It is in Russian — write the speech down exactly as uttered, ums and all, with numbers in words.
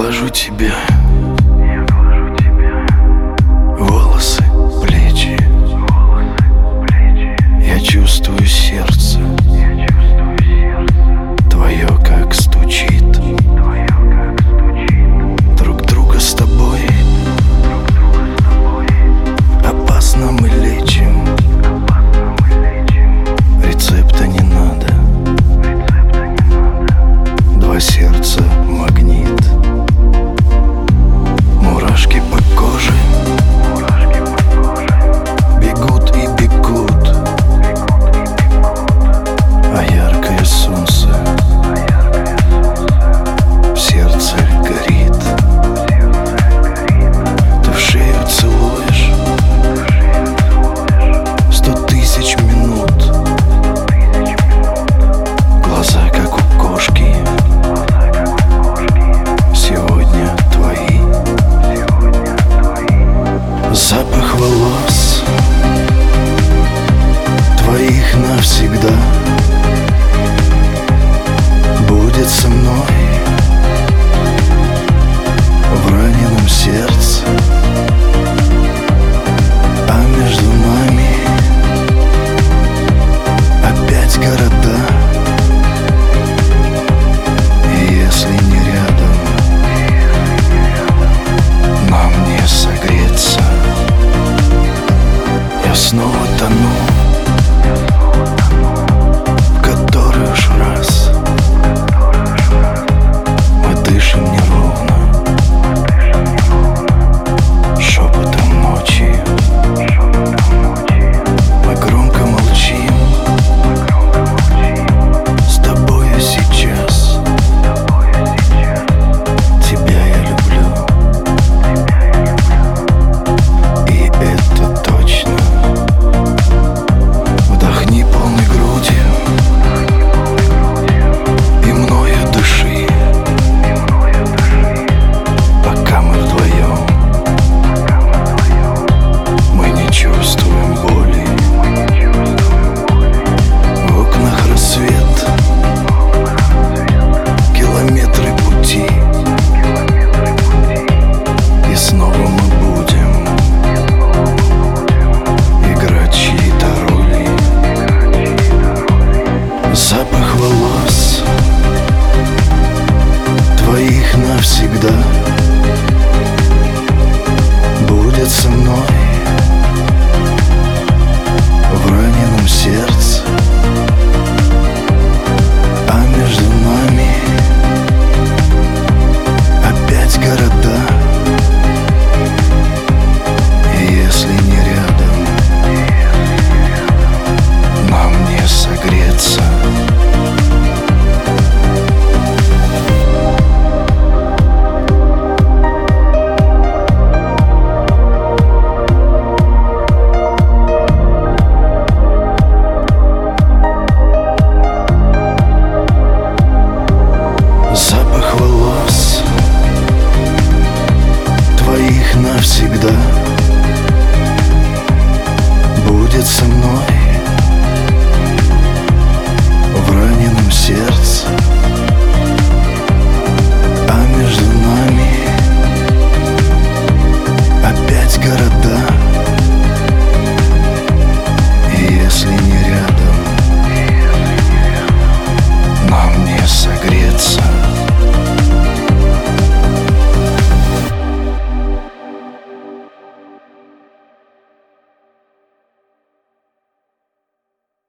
глажу тебя, волосы, плечи, я чувствую сердце твое, как стучит. Друг друга с тобой опасно мы лечим. Рецепта не надо, два сердца магнит. Мурашки по коже бегут и бегут, а яркое солнце в сердце горит. Ты в шею целуешь сто тысяч минут, глаза как у кошки сегодня твои. Запах волос твоих навсегда будет со мной в раненом сердце, а между нами опять города. И если не рядом, нам не согреться. Я снова тону, в который уж раз мы дышим неровно, шепотом ночи. Мы громко молчим с тобою сейчас. Тебя я люблю, и это точно. Вдохни полной грудью и мною дыши, пока мы вдвоем. Мы не чувствуем боли. В окнах рассвет, километры пути, и снова мы будем играть чьи-то роли. Запах волос твоих навсегда